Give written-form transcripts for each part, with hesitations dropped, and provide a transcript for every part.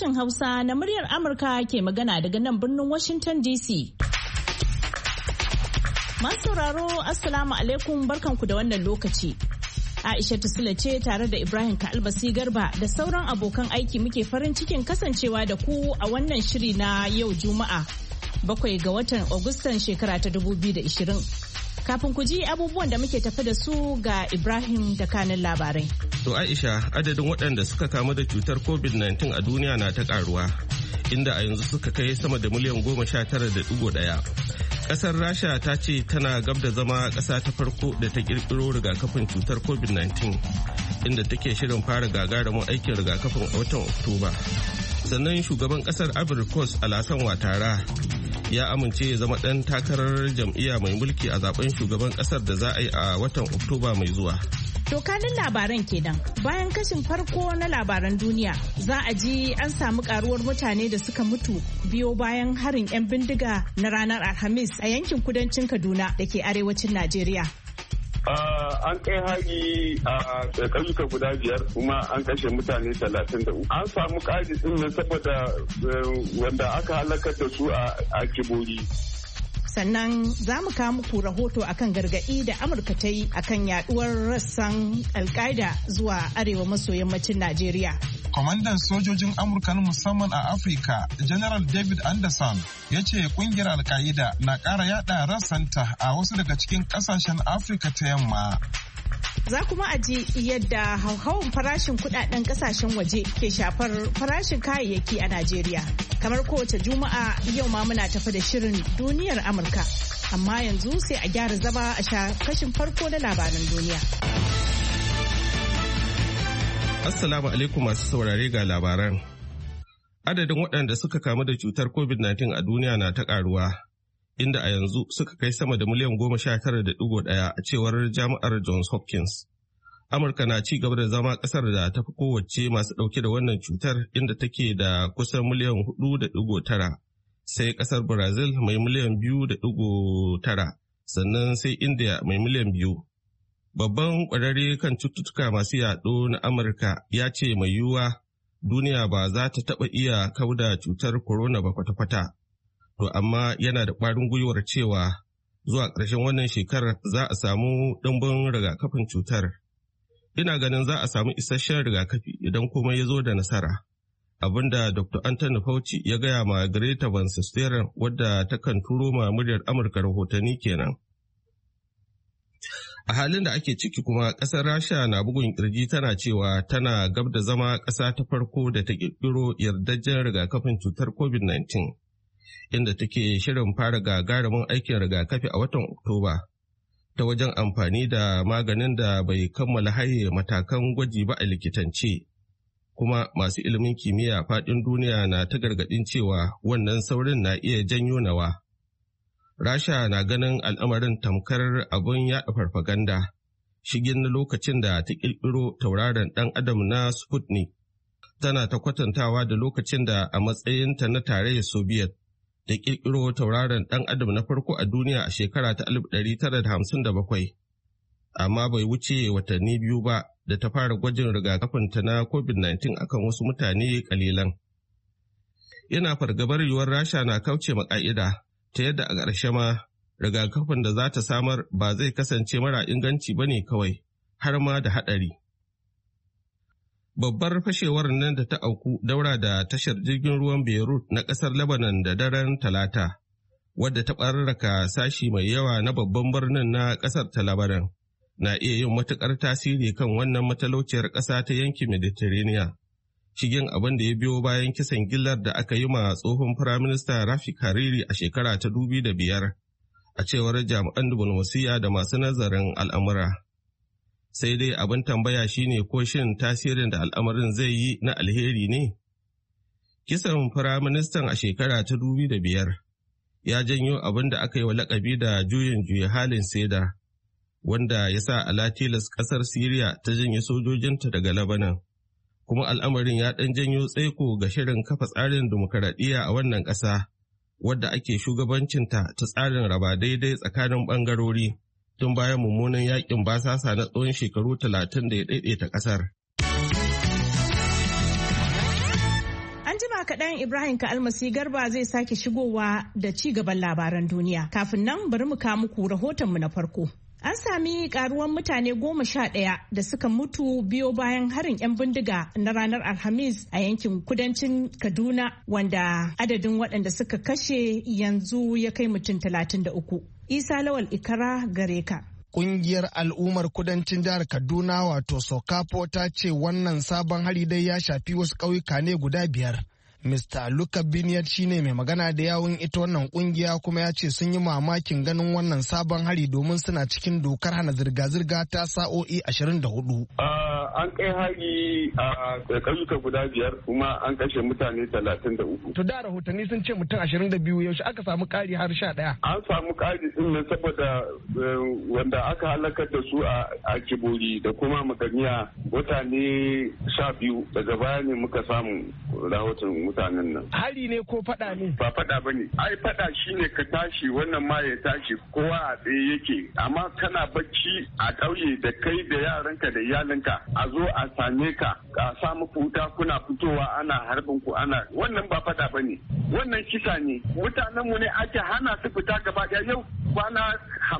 Sashen Hausa na muryar Amurka ke magana daga nan birnin Washington DC. Masu sauraro, Assalamu alaikum, barkanku da wannan lokaci. Aisha Sule ce tare da Ibrahim Ka'albasi Garba da sauran abokan aiki muke farin cikin kasancewa da ku a wannan shiri na yau Juma'a 7 ga watan Agustan shekara ta 2020. Kafin ku ji abubuwan da muke tafi da su ga Ibrahim da kanin labarai. To Aisha, adadin waɗanda suka kamu da cutar COVID-19 a duniya na ta ƙaruwa, inda a yanzu suka kai sama da miliyan 19.1. Ƙasar Rasha ta ce tana gab da zama ƙasa ta farko da ta ƙirƙiro rigakafin cutar COVID-19, inda take shirin fara gagarumin aikin rigakafin a watan Oktoba. Sannan shugaban ƙasar Ivory Coast Alassane Ouattara ya amince ya zama ɗan takarar jam'iyya mai mulki a zaben shugaban ƙasar da za a yi a watan Oktoba mai zuwa. To kanin labaran kenan. Bayan kashin farko na labaran duniya, za a ji an samu karuwar mutane da suka mutu biyo bayan harin 'yan bindiga na ranar Alhamis a yankin kudancin Kaduna da ke arewacin Najeriya. An kai hari a ƙauyuka guda 5 kuma an kashe mutane 33. An samu ƙari ɗin nan saboda wanda aka halakar da su a Kibori. Sannan za mu kawo muku rahoto akan gargaɗi da Amurka ta yi akan yaduwar rassan Al-Qaeda zuwa arewa maso yammacin Najeriya. Kwamandan sojojin Amurka na musamman a Afirka, General David Anderson, ya ce kungiyar Al-Qaeda na ƙara yada rassanta a wasu daga cikin ƙasashen Afirka ta yamma. Za kuma a ji yadda hauhawar farashin kudaden kasashen waje ke shafar farashin kayayyaki a Najeriya. Kamar kowace Juma'a yau ma muna tafi da shirin duniyar Amurka. Amma yanzu sai a gyara zama a sha kashin farko na labaran duniya. Assalamu alaikum masu saurare ga labaran. Adadin waɗanda suka kamu da cutar COVID-19 a duniya na ta ƙaruwa, inda a yanzu suka kai sama da miliyan 19.1 a cewar jami'ar Johns Hopkins. Amurka na ci gaba da zama ƙasar da ta fi kowace masu ɗauke da wannan cutar, inda take da kusan miliyan 4.9, sai ƙasar Brazil mai miliyan 2.9, sannan sai India mai miliyan 2. Babban ƙwararre kan cututtuka masu yaɗo na Amurka ya ce mai yiwuwa duniya ba za ta taɓa iya kauda cutar corona ba kwata-kwata. To amma yana da ƙwarin gwiwar cewa zuwa ƙarshen wannan shekarar za a samu ɗimbin rigakafin cutar. Ina ganin za a samu isasshen rigakafi idan komai ya zo da nasara. Abinda Dr. Anthony Fauci ya gaya ma Greta Van Susteren, wadda takan turo ma muryar Amurka rahotanni kenan. A halin da ake ciki kuma ƙasar Rasha na bugun kirji tana cewa tana gab da zama ƙasa ta farko da ta ƙirƙiro yardajjen rigakafin cutar COVID-19. Inda take shirin fara gagarumin aikin rigakafi a watan Oktoba ta wajen amfani da maganin da bai kammala haye matakan gwaji ba a likitance. Kuma masu ilimin kimiyya faɗin duniya na ta gargaɗin cewa wannan saurin na iya janyo nawa. Rasha na ganin al'amarin tamkar abun yaɗa farfaganda, shigin na lokacin da ta ƙirƙiro tauraron ɗan adam na Sputnik. Tana ta kwatantawa da lokacin da a matsayinta na tarayyar Soviet da ƙirƙiro tauraron ɗan adam na farko a duniya a shekara ta 1957, amma bai wuce watanni 2 ba da ta fara gwajin rigakafinta na COVID-19 akan wasu mutane kalilan. Yana fargabar yiwuwar Rasha na kauce ma ƙa'ida ta yadda a ƙarshe ma rigakafin da za ta samar ba zai kasance mara inganci ba ne kawai, har ma da haɗari. Babbar fashewar nan da ta auku daura da tashar jirgin ruwan Beirut na ƙasar Lebanon da daren Talata, wadda ta ɓararraka sashi mai yawa na babban birnin na ƙasar ta Lebanon, na iya yin matuƙar tasiri kan wannan matalauciyar ƙasa ta yankin Mediterranean. Shigin abin da ya biyo bayan kisan gillar da aka yi ma tsohon Firaminista Rafik Hariri a shekara ta 2005, a cewar jami'an diflomasiyya da masu nazarin al'amura. Sai dai abin tambaya shine ko shin tasirin da al'amarin zai yi na alheri ne? Kisan Firaministan a shekara ta 2005 ya janyo abin da aka yi wa lakabi da juyin juya halin Seda, wanda ya sa alatilas ƙasar Siriya ta janye sojojinta daga Lebanon. Kuma al'amarin ya ɗan janyo tsaiko ga shirin kafa tsarin dimokuraɗiyya a wannan ƙasa, wadda ake shugabancinta ta tsarin raba daidai tsakanin ɓangarori tun bayan mummunan yakin basasa na tsawon shekaru 30 da ya daidaita ƙasar. An jima jima kaɗan Ibrahim Ka'almasi Garba zai sake shigowa da ci gaban labaran duniya. Kafin nan bari mu kawo muku rahotonmu na farko. An sami karuwan mutane 11 da suka mutu biyo bayan harin 'yan bindiga na ranar Alhamis a yankin kudancin Kaduna, wanda adadin waɗanda suka kashe yanzu ya kai mutum 33. Isa Lawal Ikara gare ka. Kungiyar al'ummar kudancin jihar Kaduna wato Sokapo ta ce wannan sabon hari dai ya shafi wasu ƙauyuka ne guda 5. Mr. Luka Biniyat shine mai magana da yawun ita wannan kungiya kuma ya ce sun yi mamakin ganin wannan sabon hari domin suna cikin dokar hana zirga-zirga ta sa'o'i 24. An kai hari a ƙauyuka guda 5 kuma an kashe mutane 33. To da rahotanni sun ce mutum 22 yaushe aka samu ƙari har 11. An samu ƙari din nan saboda wanda aka halakar da su a Kibori da kuma Maganiya mutane 12 daga baya ne muka samu rahoton mutanen nan. Hari ne ko fada ne? Ba fada ba ne. Ai fada shine ka tashi wannan ma ya tashi kowa a tsaye yake. Amma kana bacci a ƙauye da kai da yaranka da iyalinka a zo a same ka a sa muku wuta kuna fitowa ana harbin ku ana wannan ba fada ba ne. Wannan kisa ne. Mutanen mu ne ake hana su fita gaba ɗaya yau kwana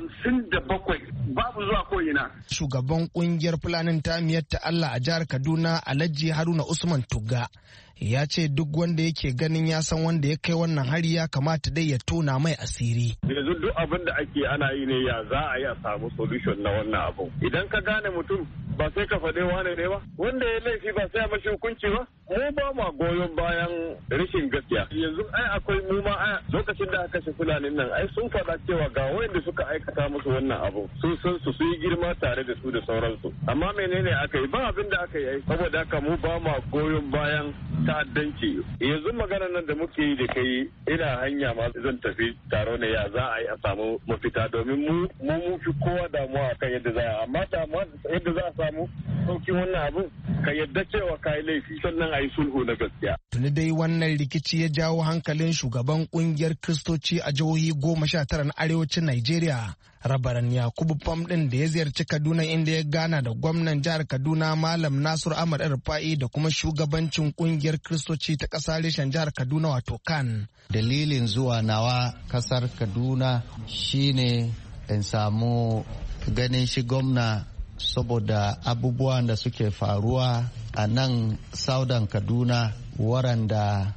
57 babu zuwa ko ina. Shugaban kungiyar Fulanin Tamiyar ta Allah a jihar Kaduna Alhaji Haruna Usman Tugga ya ce duk wanda yake ganin ya san wanda ya kai wannan hari ya kamata dai ya tona mai asiri. Yanzu duk abin da ake ana yi ne ya za a yi a samu solution na wannan abu. Idan ka gane mutum ba sai ka faɗe wane ne ba, wanda ya laifi ba sai a mashi hukunci ba. Mu ba ma goyon bayan rashin gaskiya. Yanzu ai akwai mu ma lokacin da aka kashe Fulanin nan ai sun faɗa cewa ga wanda suka aikata musu wannan abu. Sun san su yi girma tare da su da sauransu. Amma menene aka yi? Ba abin da aka yi saboda haka mu ba ma goyon bayan ta'addanci. Yanzu magana nan da muke yi da kai ina hanya ma zan tafi taro ne ya za a yi a samu mafita domin mu fi kowa damuwa akan yadda za a amma damuwa yadda za a samu saukin wannan abin ka yadda cewa ka yi laifi sannan a yi sulhu na gaskiya. Tuni dai wannan rikici ya jawo hankalin shugaban kungiyar Kiristoci a jihohi 19 na arewacin Najeriya. Rabaran Yakubu Pam ɗin da ya ziyarci Kaduna inda ya gana da gwamnan jihar Kaduna Malam Nasiru Ahmad Rufa'i da kuma shugabancin kungiyar Kiristoci ta ƙasa reshen jihar Kaduna wato KAN. Dalilin zuwa nawa ƙasar Kaduna shine in samu ganin shi gwamna saboda abubuwan da suke faruwa a nan Saudan Kaduna waranda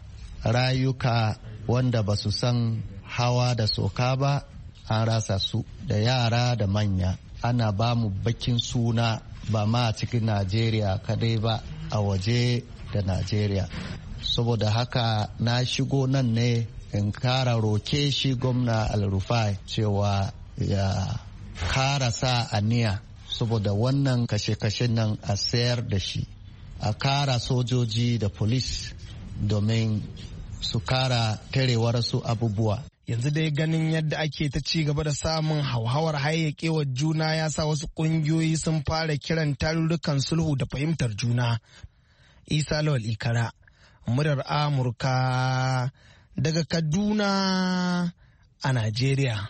rayuka wanda ba su san hawa da soka ba an rasa su da yara da manya. Ana ba mu bakin suna ba ma a cikin Najeriya kadai ba a waje da Najeriya. Saboda haka na shigo nan ne in kara roke shi gwamna Al-Rufai cewa ya kara sa aniya saboda wannan kashe-kashe nan a sayar da shi, a kara sojoji da polis domin su kara tarewar su abubuwa. Yanzu dai ganin yadda ake ta ci gaba da samun hauhawar hayyakewar juna ya sa wasu kungiyoyi sun fara kiran tarurrukan sulhu da fahimtar juna. Isa Lawal Ikara, murar Amurka daga Kaduna a Najeriya.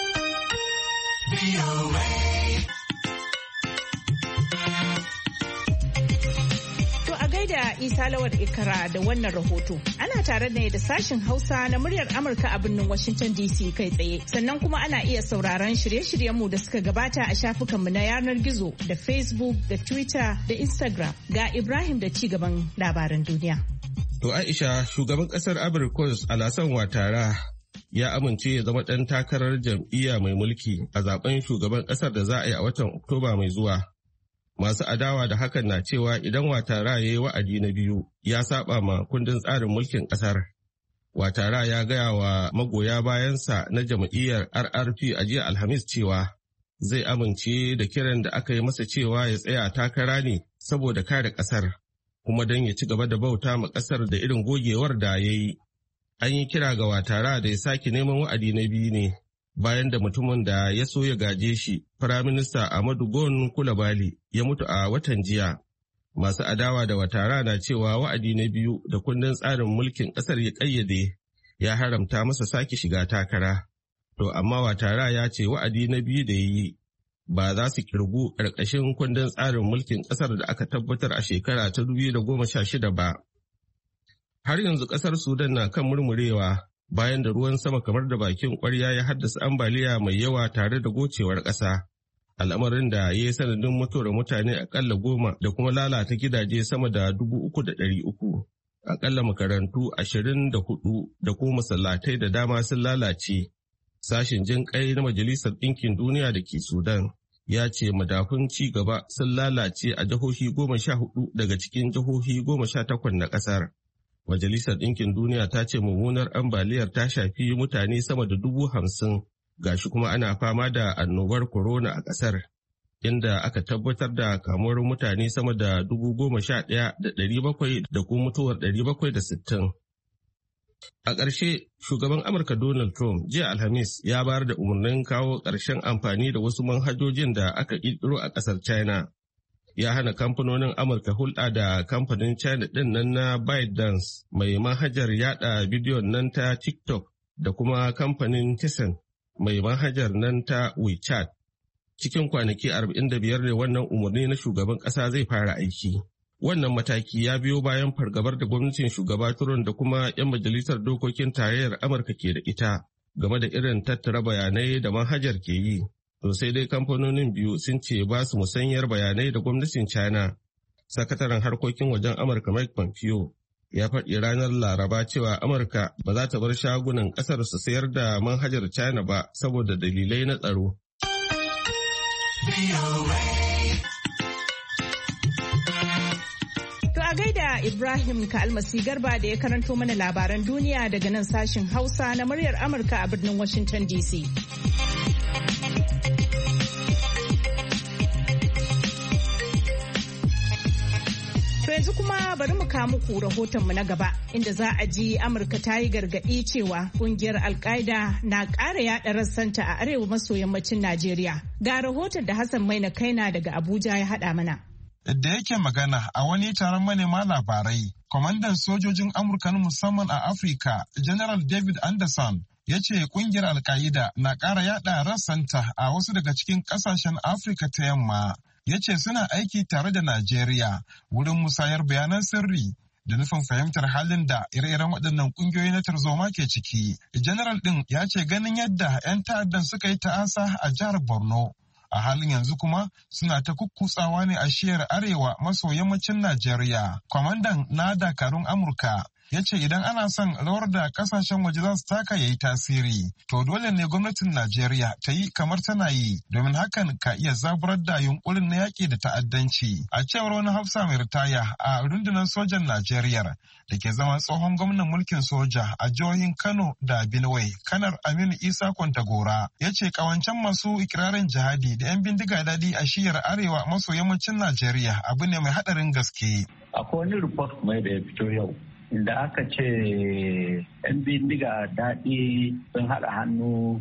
Da Isa Lawal Ikara da wannan rahoto. Ana tare ne da sashin Hausa na muryar Amurka a birnin Washington DC kai tsaye. Sannan kuma ana iya sauraron shirye-shiryenmu da suka gabata a shafukanmu na yanar gizo da Facebook da Twitter da Instagram. Ga Ibrahim da ci gaban labaran duniya. To Aisha, shugaban kasar Abirkos Alassane Ouattara ya amince ya zama ɗan takarar jam'iyya mai mulki a zaben shugaban kasar da za a yi a watan Oktoba mai zuwa. Masu adawa da hakan na cewa idan Ouattara ya yi wa'adi na biyu ya saba ma kundin tsarin mulkin ƙasar. Ouattara ya gaya wa magoya bayansa na jam'iyyar RRP a jiya Alhamis cewa zai amince da kiran da aka yi masa cewa ya tsaya takara ne saboda kare ƙasar, kuma don ya ci gaba da bauta ma ƙasar da irin gogewar da ya yi. An yi kira ga Ouattara da ya sake neman wa'adi na biyu ne bayan da mutumin da ya so ya gaje shi, Firaminista Ahmadu Gon Kulabali, ya mutu a watan jiya. Masu adawa da Ouattara na cewa wa'adi na biyu da kundin tsarin mulkin ƙasar ya ƙayyade ya haramta masa sake shiga takara. To amma Ouattara ya ce wa'adi na biyu da ya yi ba za su kirgu ƙarƙashin kundin tsarin mulkin ƙasar da aka tabbatar a shekara ta 2016 ba. Har yanzu ƙasar Sudan na kan murmurewa bayan da ruwan sama kamar da bakin ƙwarya ya haddasa ambaliya mai yawa tare da gocewar ƙasa. Al'amarin da ya yi sanadin mutuwar mutane akalla 10 da kuma lalata gidaje sama da 3,300. Akalla makarantu 24 da kuma masallatai da dama sun lalace. Sashen jin kai na Majalisar Ɗinkin Duniya da ke Sudan ya ce madafun ci gaba sun lalace a jihohi 14 daga cikin jihohi 18 na ƙasar. Majalisar Ɗinkin Duniya ta ce mummunar ambaliyar ta shafi mutane sama da 50,000, gashi kuma ana fama da annobar corona a ƙasar, inda aka tabbatar da kamuwar mutane sama da 11,700 da kuma mutuwar 760. A ƙarshe, shugaban Amurka Donald Trump jiya Alhamis ya bayar da umarnin kawo ƙarshen amfani da wasu manhajojin da aka ƙirƙiro a ƙasar China. Ya hana kamfanonin Amurka hulɗa da kamfanin China ɗin nan na ByteDance mai manhajar yada bidiyon nan ta TikTok da kuma kamfanin Tencent mai manhajar nan ta WeChat. Cikin kwanaki 45 ne wannan umarni na shugaban ƙasa zai fara aiki. Wannan mataki ya biyo bayan fargabar da gwamnatin shugaba Trump da kuma 'yan majalisar dokokin tarayyar Amurka ke da ita game da irin tattara bayanai da manhajar ke yi. To sai dai kamfanonin biyu sun ce ba su musanyar bayanai da gwamnatin China. Sakataren harkokin wajen Amurka Mike Pompeo ya faɗi ranar Laraba cewa Amurka ba za ta bar shagunan ƙasar su sayar da manhajar China ba saboda dalilai na tsaro. To a gaida Ibrahim Ka'almasi Garba da ya karanto mana labaran duniya daga nan sashin Hausa na muryar Amurka a birnin Washington DC. To yanzu kuma bari mu kawo muku rahotonmu na gaba inda za a ji Amurka ta yi gargaɗi cewa ƙungiyar Al-Qaeda na ƙara yaɗa rassanta a arewa maso yammacin Najeriya. Ga rahoton da Hassan Maina Kaina daga Abuja ya haɗa mana. Da yake magana a wani taron manema labarai, kwamandan sojojin Amurka na musamman a Afirka, General David Anderson, ya ce kungiyar Al-Qaeda na ƙara yaɗa rassanta a wasu daga cikin ƙasashen Afirka ta yamma. Ya ce suna aiki tare da Najeriya wurin musayar bayanan sirri da nufin fahimtar halin da ire-iren waɗannan ƙungiyoyi na tarzoma ke ciki. General ɗin ya ce ganin yadda 'yan ta'addan suka yi ta'asa a jihar Borno, a halin yanzu kuma suna ta kukkutsawa ne a shiyar arewa maso yammacin Najeriya. Kwamandan na dakarun Amurka ya ce idan ana son rawar da kasashen waje za su taka ya yi tasiri, to dole ne gwamnatin Najeriya ta yi kamar tana yi, domin hakan ka iya zaburar da yunkurin na yaƙi da ta'addanci. A cewar wani hafsa mai ritaya a rundunar sojan Najeriya da ke zama tsohon gwamnan mulkin soja a jihohin Kano da Benue, Kanar Aminu Isa Kwantagora, ya ce kawancen masu ikirarin jihadi da 'yan bindiga daɗi a shiyar arewa maso yammacin Najeriya abu ne mai haɗarin gaske. Akwai wani report mai da ya fito yau, inda aka ce 'yan bindiga daɗi sun haɗa hannu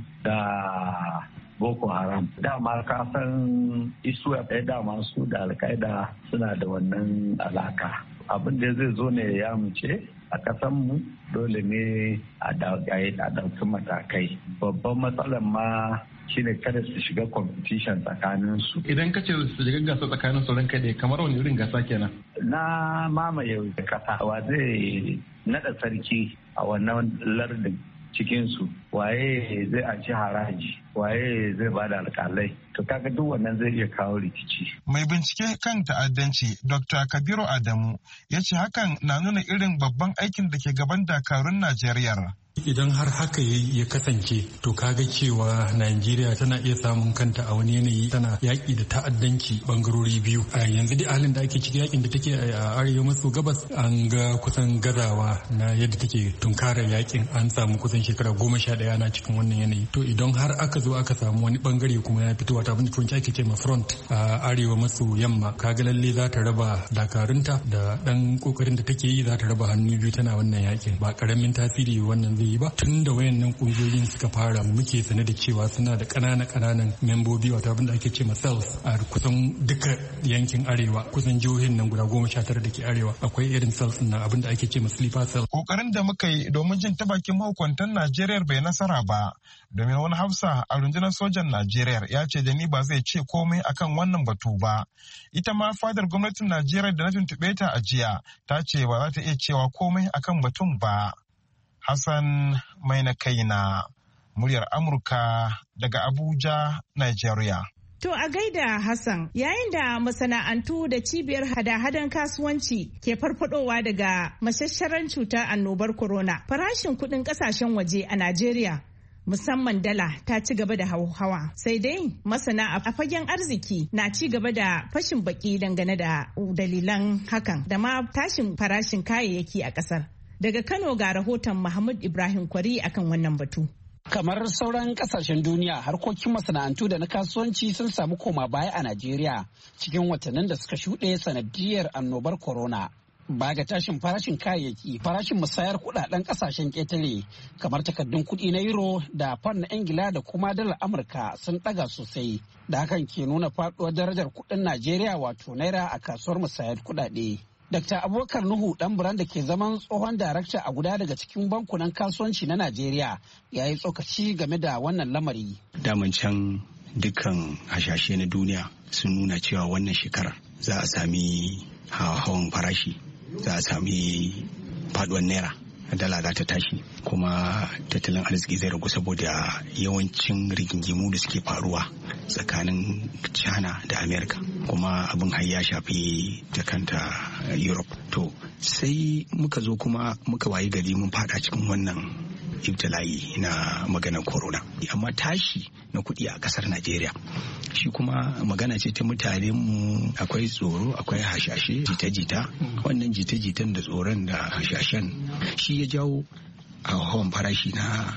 da Boko Haram. Dama kasan isuwa ɗaya dama su da Al-Qaeda suna da wannan alaka. Abin da zai zo ne ya mace a kasanmu dole ne a ɗauki matakai. Babban matsalar ma shine kada su shiga competition tsakanin su. Idan ka ce su shiga gasa tsakanin su ranka da kamar wani irin gasa kenan? Na mamaye kasa wa zai nada sarki a wannan lardin cikin su, waye zai aci haraji, waye zai bada alƙalai. To kaga duk wannan zai iya kawo rikici. Mai bincike kan ta'addanci Dr. Kabiru Adamu ya ce hakan na nuna irin babban aikin da ke gaban dakarun Najeriya. Idan har haka ya kasance to kaga cewa Najeriya tana iya samun kanta a wani yanayi tana yaƙi da ta'addanci bangarori biyu. A yanzu dai halin da ake ciki yaƙin da take a arewa maso gabas an ga kusan gazawa na yadda take tunkarar yaƙin, an samu kusan shekara 11 ana cikin wannan yanayi. To idan har aka zo aka samu wani bangare kuma ya fito wata abin da turanci ake ce ma front a arewa maso yamma, kaga lalle za ta raba dakarunta da ɗan kokarin da take yi, za ta raba hannu biyu tana wannan yaƙin. Ba karamin tasiri wannan yi ba. Tun da wayannan kungiyoyin suka fara muke sane da cewa suna da ƙananan membobi, wato abin da ake ce ma cells a kusan duka yankin arewa, kusan jihohin nan guda 19 da ke arewa akwai irin cells na abin da ake ce ma sleeper cell. Kokarin da muka yi domin jin ta bakin mahukuntan Najeriya bai nasara ba, domin wani hafsa a rundunar sojan Najeriya ya ce da ni ba zai ce komai akan wannan batu ba. Ita ma fadar gwamnatin Najeriya da na tuntuɓe ta a jiya ta ce ba za ta iya cewa komai akan batun ba. Hassan mai na kaina, muryar Amurka daga Abuja, Najeriya. To a gaida Hassan, yayin da masana'antu da cibiyar hada-hadan kasuwanci ke farfadowa daga mashasharan cutar annobar corona, farashin kuɗin ƙasashen waje a Najeriya, musamman dala, ta ci gaba da hauhawa. Sai dai masana a fagen arziki na ci gaba da fashin baki dangane da dalilan hakan da ma tashin farashin kayayyaki a ƙasar. Daga Kano ga rahoton Muhammad Ibrahim Kwari akan wannan batu. Kamar sauran kasashen duniya, harkokin masana'antu da na kasuwanci sun samu koma baya a Najeriya cikin watannin da suka shuɗe sanadiyar annobar corona. Ba ga tashin farashin kayayyaki, farashin musayar kudaden kasashen ƙetare kamar takardun kuɗi na euro da fan na Ingila da kuma dalar Amurka sun ɗaga sosai. Da hakan ke nuna faɗuwar darajar kuɗin Najeriya wato naira a kasuwar musayar kuɗaɗe. Dr. Abubakar Nuhu Ɗanburan da ke zaman tsohon darakta a guda daga cikin bankunan kasuwanci na Najeriya ya yi tsokaci game da wannan lamari. Daman can dukkan hashashe na duniya sun nuna cewa wannan shekarar za a sami hawan farashi, za a sami faduwar naira, dala za ta tashi, kuma tattalin arziki zai ragu saboda yawancin rigingimu da suke faruwa tsakanin China da America, kuma abin har ya shafi ta kanta Europe. To sai muka zo kuma muka wayi gari mun fada cikin wannan ibtila'i na maganar corona, amma tashi na kuɗi a ƙasar Najeriya shi kuma magana ce ta mutane mu, akwai tsoro, akwai hashashe, jita-jita. Wannan jita-jitan da tsoron da hashashen shi ya jawo hawan farashi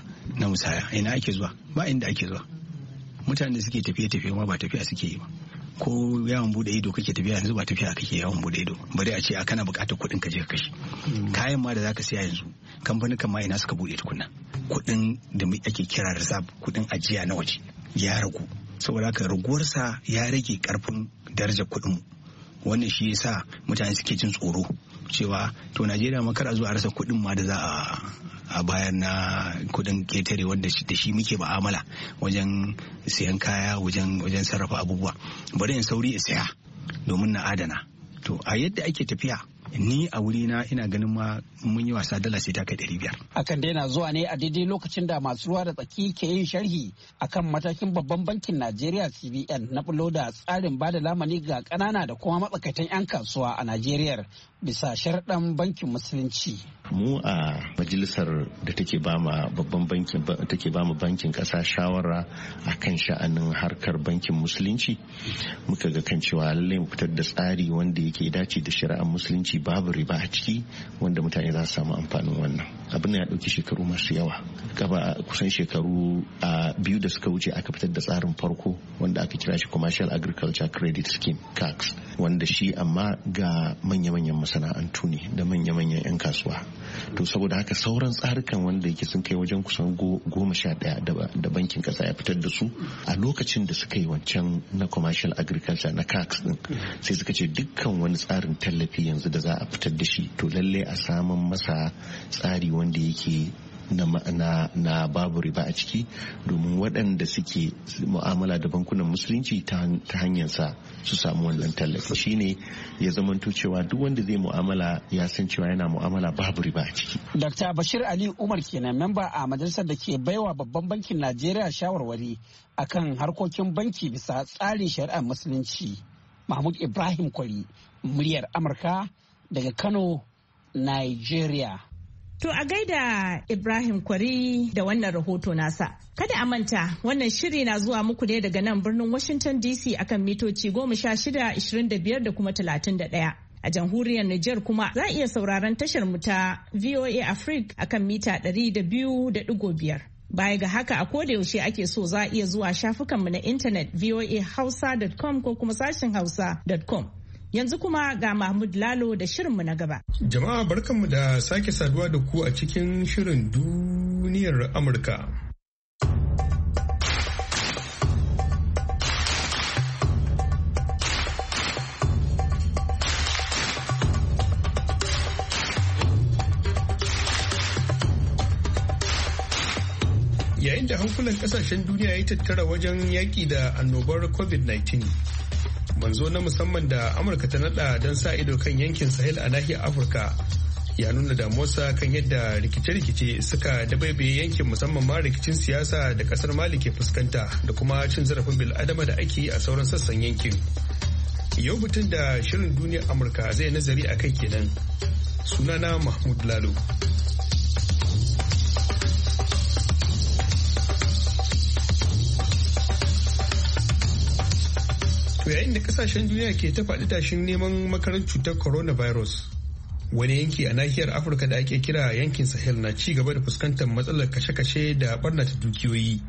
na musaya. Ina ake zuwa? Ba inda ake zuwa. Mutane da suke tafiye-tafiye ma ba tafiya suke yi ba. Ko yawon bude ido kake tafiya yanzu ba tafiya kake yawon bude ido, bari a ce a kana bukatar kuɗin ka je ka kashe. Kayan ma da zaka siya yanzu kamfanin ma ina suka bude tukunna. Kuɗin da ake kira reserve, kuɗin ajiya na waje ya ragu, saboda haka raguwarsa ya rage karfin darajar kuɗin. Wannan shi yasa mutane suke jin tsoro cewa to Najeriya ma kar a zo a rasa kuɗin ma da za a bayar na kudin ketare wanda da shi muke ba'amala wajen siyan kaya, wajen sarrafa abubuwa. Bari in sauri in saya domin na adana. To a yadda ake tafiya, ni a wurina ina ganin ma mun yi wasa dala sai ta kai 500. Akan daina zuwa ne a daidai lokacin da masu ruwa da tsaki ke yin sharhi akan matakin babban bankin Najeriya CBN na bulo da tsarin bada lamani ga ƙanana da kuma matsakaitan 'yan kasuwa a Najeriya bisa sharɗan bankin musulunci. Mu a majalisar da take ba ma babban bankin bankin ƙasa shawara akan sha'anin harkar bankin musulunci, muka ga kan cewa lallai mu fitar da tsari wanda yake dace da shari'ar musulunci, babu riba a ciki, wanda mutane za su samu amfanin wannan. Abin ya ɗauki shekaru masu yawa, gaba kusan shekaru biyu da suka wuce aka fitar da tsarin farko wanda aka kira shi Commercial Agriculture Credit Scheme (CACS), wanda shi amma ga manya-manyan masana'antu ne da manya-manyan 'yan kasuwa. To saboda haka sauran tsarukan wanda yake sun kai wajen kusan 11 da bankin kasa ya fitar da su a lokacin da suka yi wancan na Commercial Agriculture na CACS din, sai suka ce dukkan wani tsarin tallafi yanzu da za a fitar da shi to lalle a samun masa tsari wanda yake na babu riba a ciki, domin waɗanda suke mu'amala da bankunan musulunci ta hanyar sa su samu wannan tallafi. Shine ya zamanto cewa duk wanda zai mu'amala ya san cewa yana mu'amala babu riba a ciki. Dr. Bashir Ali Umar kenan, memba a majalisar da ke baiwa babban bankin Najeriya shawarwari akan harkokin banki bisa tsarin shari'ar musulunci. Mahmud Ibrahim Kwari, muryar Amurka daga Kano, Nigeria. To a gaida Ibrahim Kwari da wannan rahoto nasa. Kada a manta, wannan shiri na zuwa muku ne daga nan birnin Washington DC akan mitoci 16, 25 da kuma 31. A jamhuriyar Nijar kuma za a iya sauraron tashar mu ta VOA Africa akan mita 200.5. Baya ga haka, a koda yaushe ake so za a iya zuwa shafukanmu na intanet voahausa.com ko kuma sashin hausa.com. Yanzu kuma ga Mahmud Lalo da shirinmu na gaba. Jama'a barkanmu da sake saduwa da ku a cikin shirin duniyar Amurka. Yayin da hankulan kasashen duniya ya tattara wajen yaƙi da annobar covid-19, manzo na musamman da amurka ta nada don sa ido kan yankin sahel a nahiyar afirka ya nuna damuwarsa kan yadda rikice-rikice suka dabaibaye yankin, musamman ma rikicin siyasa da kasar mali ke fuskanta da kuma cin zarafin bil'adama da ake yi a sauran sassan yankin. Yau batun da shirin duniyar amurka zai nazari a kai kenan. Sunana Mahmud Lalo. To yayin da kasashen duniya ke ta faɗi tashin neman makarar cutar coronavirus, wani yanki a nahiyar afirka da ake kira yankin sahel na ci gaba da fuskantar matsalar kashe-kashe da barnata dukiyoyi.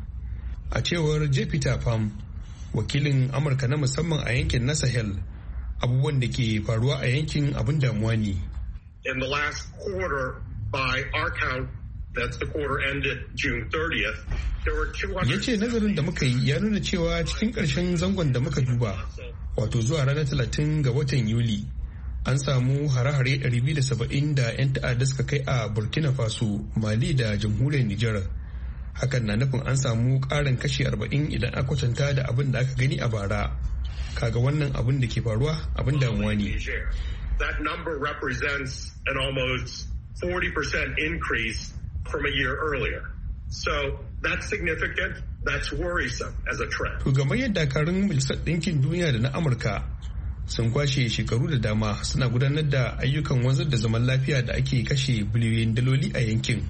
A cewar Peter Pham, wakilin amurka na musamman a yankin na sahel, abubuwan da ke faruwa a yankin abin damuwa ne. In the last quarter, by our count, that's the quarter ended June 30th, there were 200. Ya ce nazarin da muka yi ya nuna cewa cikin ƙarshen zangon da muka duba, wato zuwa ranar 30 ga watan Yuli, an samu hare-hare 270 da 'yan ta'adda suka kai a Burkina Faso, Mali da jamhuriyar Nijar. Hakan na nufin an samu ƙarin kashi 40 idan aka kwatanta da abin da aka gani a bara. Kaga wannan abin da ke faruwa abin damuwa ne. That number represents an almost 40% increase from a year earlier. So that's significant, that's worrisome as a trend. To gamayyar dakarun Majalisar Ɗinkin Duniya da na Amurka sun kwashe shekaru da dama suna gudanar da ayyukan wanzar da zaman lafiya da ake kashe biliyoyin daloli a yankin.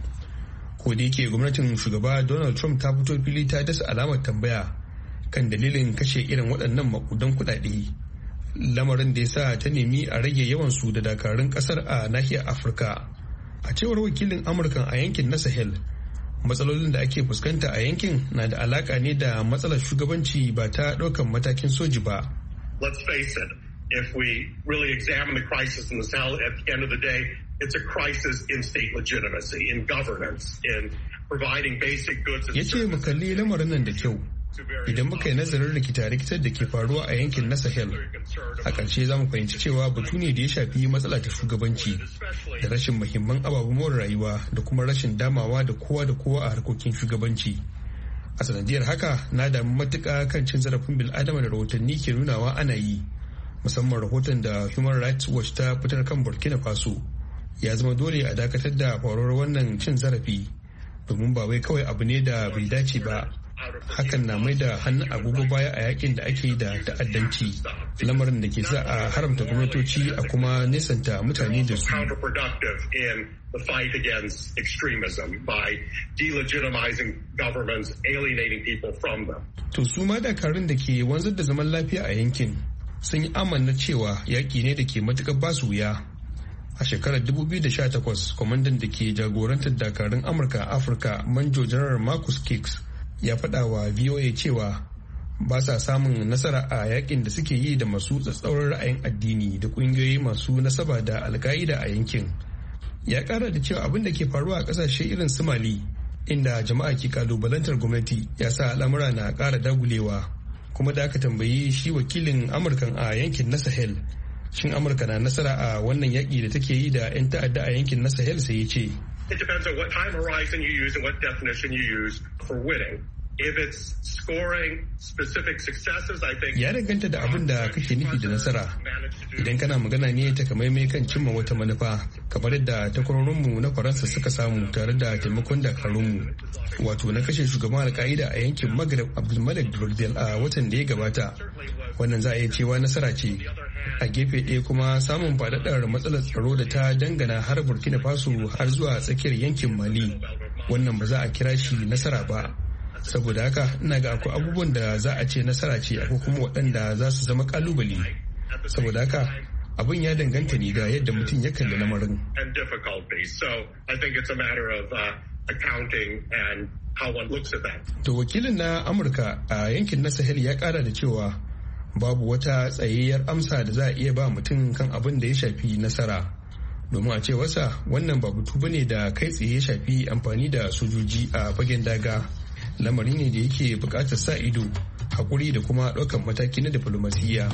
Ko da yake gwamnatin shugaba Donald Trump ta fito fili ta dasa alamar tambaya kan dalilin kashe irin waɗannan makudan kuɗaɗe. Lamarin da ya sa ta nemi a rage yawan su da dakarun ƙasar a nahiyar Afirka. A cewar wakilin Amurka a yankin na Sahel, matsalolin da ake fuskanta a yankin na da alaka ne da matsalar shugabanci ba ta ɗaukan matakin soji ba. Let's face it, if we really examine the crisis in the Sahel, at the end of the day, it's a crisis in state legitimacy, in governance, in providing basic goods and services. Ya ce mu kalli lamarin nan da kyau. Idan muka yi nazarin rikita-rikitar da ke faruwa a yankin na Sahel, a ƙarshe za mu fahimci cewa batu ne da ya shafi matsala ta shugabanci da rashin muhimman ababen more rayuwa da kuma rashin damawa da kowa a harkokin shugabanci. A sanadiyar haka na damu matuƙa kan cin zarafin bil'adama da rahotanni ke nunawa ana yi, musamman rahoton da Human Rights Watch ta fitar kan Burkina Faso. Ya zama dole a dakatar da faruwar wannan cin zarafi, domin ba wai kawai abu ne da bai dace ba. Hakan na mai da hannun agogo baya a yakin da ake da ta'addanci, lamarin da ke sa a haramta gwamnatoci a kuma nesanta mutane da su. To su ma dakarun da ke wanzar da zaman lafiya a yankin sun yi amanna cewa yaƙi ne da ke matuƙar basu wuya. A shekarar 2018, kwamandan da ke jagorantar dakarun Amurka a Afirka, Manjo Janar Marcus Kicks, ya faɗa wa VOA cewa ba sa samun nasara a yakin da suke yi da masu tsatsauran ra'ayin addini da ƙungiyoyi masu nasaba da alka'ida a yankin. Ya ƙara da cewa abin da ke faruwa a ƙasashe irin su Mali, inda jama'a ke kalubalantar gwamnati, ya sa al'amura na ƙara dagulewa. Kuma da aka tambayi shi wakilin Amurkan a yankin na Sahel, shin Amurka na nasara a wannan yaƙi da take yi da 'yan ta'adda a yankin na Sahel, sai ya ce. It depends on what time horizon you use and what definition you use for winning. If it's scoring specific successes, I think... Ya danganta da abin da kake nufi da nasara. Idan kana magana ne takamaimai kan cimma wata manufa, kamar yadda takwarorinmu na Faransa suka samu tare da taimakon dakarunmu. Wato na kashe shugaban alka'ida a yankin Maghreb Abdulmalik Durdel a watan da ya gabata. Wannan za a iya cewa nasara ce. A gefe ɗaya kuma samun faɗaɗar matsalar tsaro da ta dangana har Burkina Faso har zuwa tsakiyar yankin Mali. Wannan ba za a kira shi nasara ba. Saboda haka ina ga akwai abubuwan da za a ce nasara ce, akwai kuma waɗanda za su zama kalubale. Saboda haka abin ya danganta ne ga yadda mutum ya kalli lamarin. To wakilin na Amurka a yankin na Sahel ya ƙara da cewa babu wata tsayayyar amsa da za a iya ba mutum kan abin da ya shafi nasara, domin a cewarsa wannan ba batu bane da kai tsaye ya shafi amfani da sojoji a fagen daga. Lamari ne da yake bukatar sa ido, hakuri da kuma ɗaukan mataki na diflomasiyya.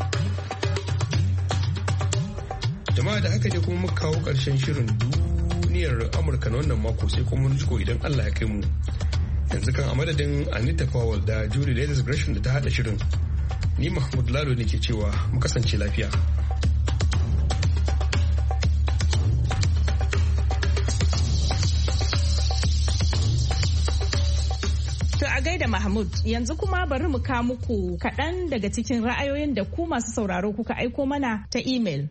Jama'a da haka ne kuma muka kawo ƙarshen shirin duniyar Amurka na wannan mako sai kuma mun jiko idan Allah ya kai mu. Yanzu kan a madadin Anita Powell da Julie Ladies Gresham da ta hada shirin. Ni Mahmud Lalo ne ke cewa mu kasance lafiya. To a gaida Mahmud, yanzu kuma bari mu ka muku kaɗan daga cikin ra'ayoyin da ku masu sauraro kuka aiko mana ta imel.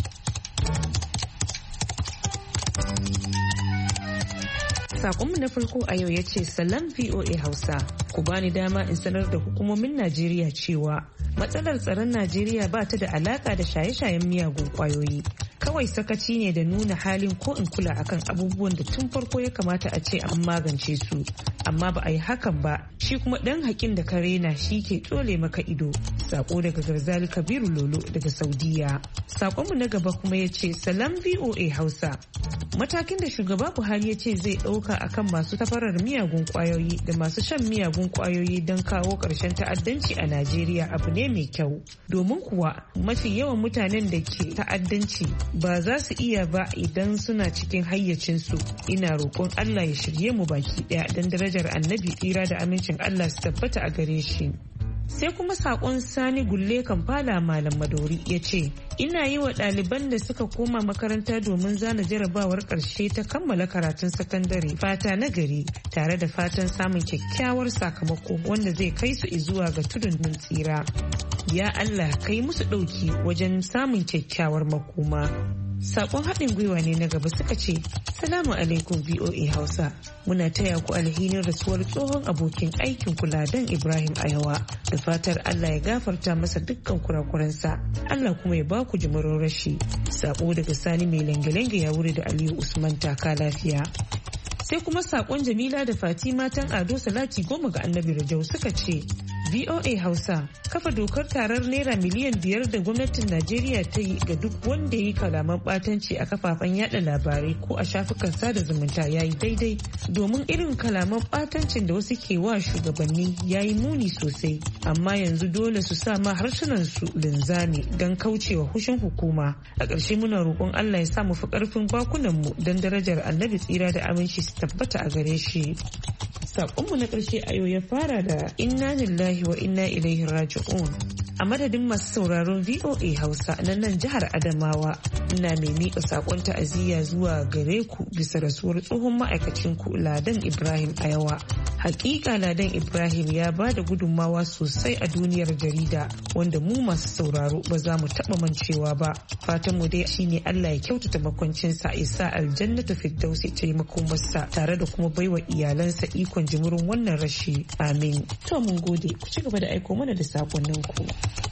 Sakonmu na farko a yau ya ce Salam VOA Hausa, ku bani dama in sanar da hukumomin Najeriya cewa matsalar tsaron Najeriya ba ta da alaka da shaye-shayen miyagun kwayoyi. Kawai sakaci ne da nuna halin ko in kula akan abubuwan da tun farko ya kamata a ce an magance su. Amma ba a yi hakan ba, shi kuma ɗan haƙin da ka rena shi ke tsole maka ido. Sako daga Garzali Kabiru Lolo daga Saudiya. Sakonmu na gaba kuma ya ce Salam VOA Hausa. Matakin da shugaba Buhari ya ce zai ɗauka akan masu safarar miyagun kwayoyi da masu shan miyagun kwayoyi don kawo ƙarshen ta'addanci a Najeriya abu ne mai kyau. Domin kuwa mafi yawan mutanen da ke ta'addanci ba za su iya ba idan suna cikin hayyacinsu. Ina roƙon Allah ya shirye mu baki ɗaya don darajar annabi tsira da amincin Allah su tabbata a gare shi. Sai kuma sakon Sani Gulle Kamfala Malam Madori ya ce, ina yi wa ɗaliban da suka koma makaranta domin zana jarabawar ƙarshe ta kammala karatun sakandare fata na gari tare da fatan samun kyakkyawar sakamako wanda zai kai su zuwa ga tudun mun tsira. Ya Allah kai musu ɗauki wajen samun kyakkyawar makoma. Sakon haɗin gwiwa ne na gaba suka ce, Salamu alaikum VOA Hausa, muna taya ku alhinin rasuwar tsohon abokin aikin kula dan Ibrahim Ayawa da fatar Allah ya gafarta masa dukkan kurakuransa, Allah kuma ya baku jimirin rashi. Sako daga Sani mai lange-lange ya wuri da Aliyu Usman taka lafiya. Sai kuma sakon Jamila da Fatima tan Ado Salati goma ga Annabi Rajau suka ce, VOA Hausa, kafa dokar tarar naira miliyan 5 da gwamnatin Najeriya ta yi ga duk wanda ya yi kalaman batanci a kafafen yada labarai ko a shafukan sada zumunta ya yi daidai, domin irin kalaman batancin da wasu ke wa shugabanni ya yi muni sosai, amma yanzu dole su sa ma harsunan su linzami don kaucewa hushin hukuma. A ƙarshe muna roƙon Allah ya sa mu fi ƙarfin bakunan mu don darajar Annabi tsira da aminci su tabbata a gare shi. Saƙonmu na ƙarshe a yau ya fara da inna lillahi wa inna ilaihi raji'un. A madadin masu sauraron VOA Hausa na nan jihar Adamawa, ina mai miƙa saƙon ta'aziyya zuwa gare ku bisa rasuwar tsohon ma'aikacin ku Ladan Ibrahim Ayawa. Hakika Ladan Ibrahim ya ba da gudunmawa sosai a duniyar jarida wanda mu masu sauraro ba za mu taɓa mancewa ba. Fatan mu dai shine Allah ya kyautata makwancinsa ya sa aljannatu firdausi taimakon masa tare da kuma baiwa iyalansa ikon jimurin wannan rashi. Amin. To mun gode, ku ci gaba da aiko mana da sakonnin ku.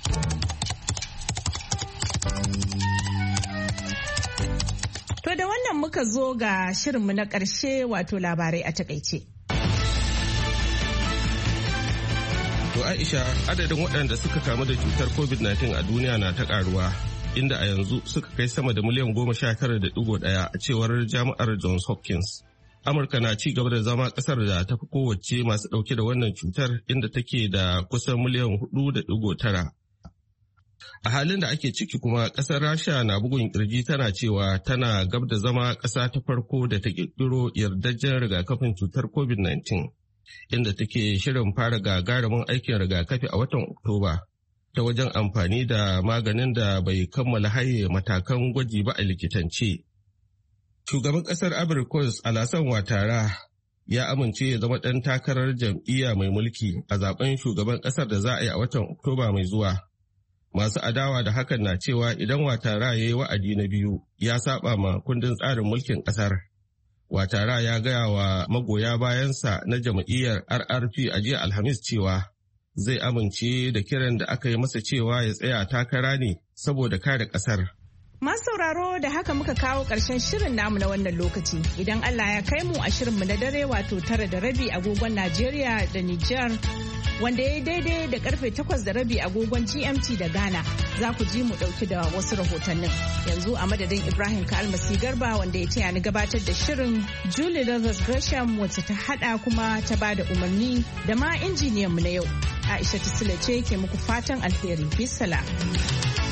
To da wannan muka zo ga shirinmu na ƙarshe wato labarai a takaice. To Aisha, adadin waɗanda suka kamu da cutar COVID-19 a duniya na ta ƙaruwa, inda a yanzu suka kai sama da miliyan 19.1 a cewar jami'ar Johns Hopkins. Amurka na ci gaba da zama ƙasar da ta fi kowace masu ɗauke da wannan cutar, inda take da kusan miliyan 4.9. A halin da ake ciki kuma ƙasar Rasha na bugun kirji tana cewa tana gab da zama ƙasa ta farko da ta ƙirƙiro yardajjen rigakafin cutar COVID-19, inda take shirin fara gagarumin aikin rigakafi a watan Oktoba ta wajen amfani da maganin da bai kammala haye matakan gwaji ba a likitance. Shugaban ƙasar Ivory Coast Alassane Ouattara ya amince ya zama ɗan takarar jam'iyya mai mulki a zaben shugaban ƙasar da za a yi a watan Oktoba mai zuwa. Masu adawa da hakan na cewa idan Ouattara ya yi wa'adi na biyu ya saba ma kundin tsarin mulkin ƙasar. Ouattara ya gaya wa magoya bayansa na jam'iyyar RRP a jiya Alhamis cewa zai amince da kiran da aka yi masa cewa ya tsaya takara ne saboda kare ƙasar. Masu sauraro da haka muka kawo ƙarshen shirin namu na wannan lokaci. Idan Allah ya kai mu a shirinmu na dare wato 9:30 agogon Najeriya da Nijar, wanda ya yi daidai da karfe 8:30 agogon GMT da Ghana, za ku ji mu ɗauki da wasu rahotannin. Yanzu a madadin Ibrahim Kalmasi Garba wanda ya taya ni gabatar da shirin, Julie Rivers Gresham wacce ta haɗa kuma ta ba da umarni da ma injiniyanmu na yau. Aisha Tisila ce ke muku fatan alheri. Bisala.